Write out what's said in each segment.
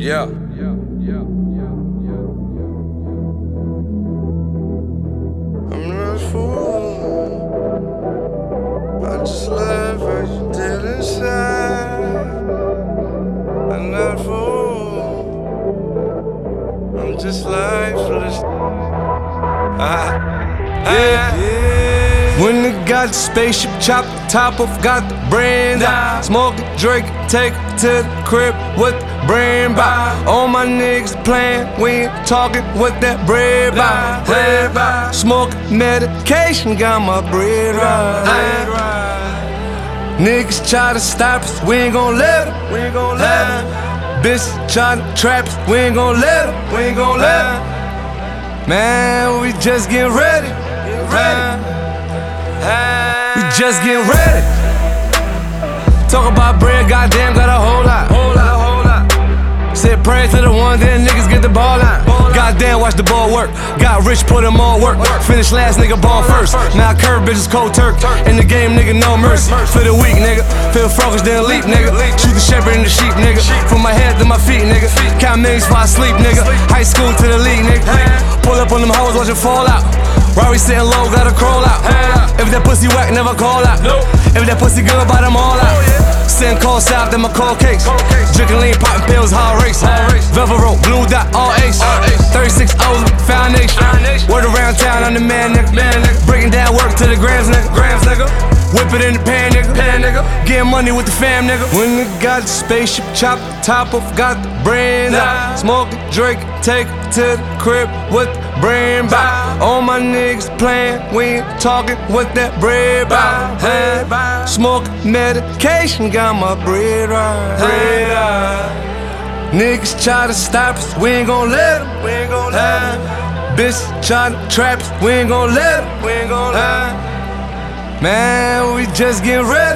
Yeah. I'm not a fool. I just laugh as you did inside. I'm not a fool. I'm just lifeless. When they got the spaceship, chop the top off, got the brand out. Smoke it, Drake, take it to the crib with the brand by. All my niggas playing, we ain't talking with that bread by. Smoke medication, got my bread right. Niggas try to stop us, we ain't gon' let them. Bitch try to trap us, we ain't gon' let them. Man, we just getting ready. We just getting ready. Talk about bread, goddamn, got a whole lot. Said pray to the one, then niggas get the ball out. Goddamn, watch the ball work. Got rich, put them all work. Finish last, nigga, ball first. Now I curve bitches cold turk. In the game, nigga, no mercy. For the weak, nigga. Feel focused, then leap, nigga. Shoot the shepherd in the sheep, nigga. From my head to my feet, nigga. Count millions while I sleep, nigga. High school to the league, nigga. Pull up on them hoes, watch it fall out. Rory sitting low, gotta crawl out. If that pussy whack, never call out. If that pussy good, buy them all out. Send calls out, then my call case. Drinking lean, popping pills, hard race. Velvet rope, blue dot, all ace. 36 O's, foundation. Word around town, I'm the man, nigga. Breaking down work to the grams, nigga. Whip it in the pan, nigga. Getting money with the fam, nigga. When they got the spaceship, chop the top off, got the brand out. Smoke it, Drake, take it to the crib with the brand by. All my niggas playing, we ain't talking with that bread by. Smoke medication, got my bread right. Niggas try to stop us, we ain't gon' let them. Bitch try to trap us, we ain't gon' let them. Man, we just getting ready.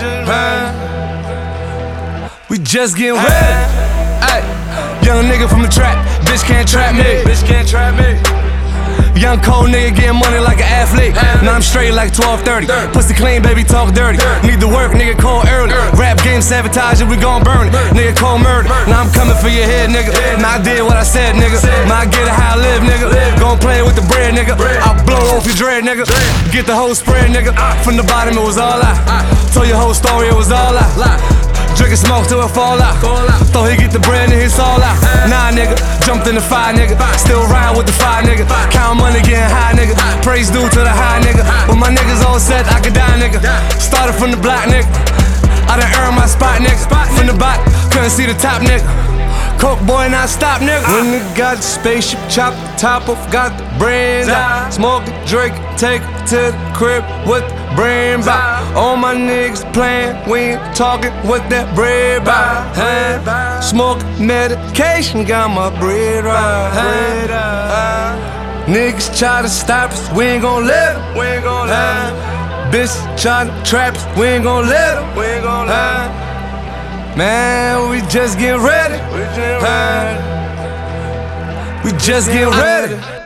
We just getting ready. Ay, young nigga from the trap, bitch can't trap me. Young cold nigga getting money like an athlete. Now I'm straight like 12:30. Pussy clean, baby talk dirty. Need to work, nigga call early. Rap game sabotage and we gon' burn it. Nigga cold murder. Now I'm coming for your head, nigga. Now I did what I said, nigga. Now I get it how I live, nigga. Gon' play with the bread, nigga. I'll blow off your dread, nigga. Get the whole spread, nigga. From the bottom it was all out. Told your whole story, it was all out. Drinking smoke till it fall out. Thought he get the bread and it's all out. Nah, nigga, jumped in the fire, nigga. Still ride with the fire, nigga. Count money getting high, nigga. Praise due to the high, nigga. When my niggas all set, I could die, nigga. Started from the block, nigga. I done earned my spot, nigga. From the bot, couldn't see the top, nigga. Coke boy, not stop, nigga. When they got the spaceship, chop the top off, got the brand out. Smoke it, Drake, take it to the crib with the brand by. All my niggas playing, we ain't talking with that bread by. Smoke medication, got my bread right. Niggas try to stop us, we ain't gon' let them. Bitch try to trap us, we ain't gon' let them. Man, we just getting ready. We just getting ready.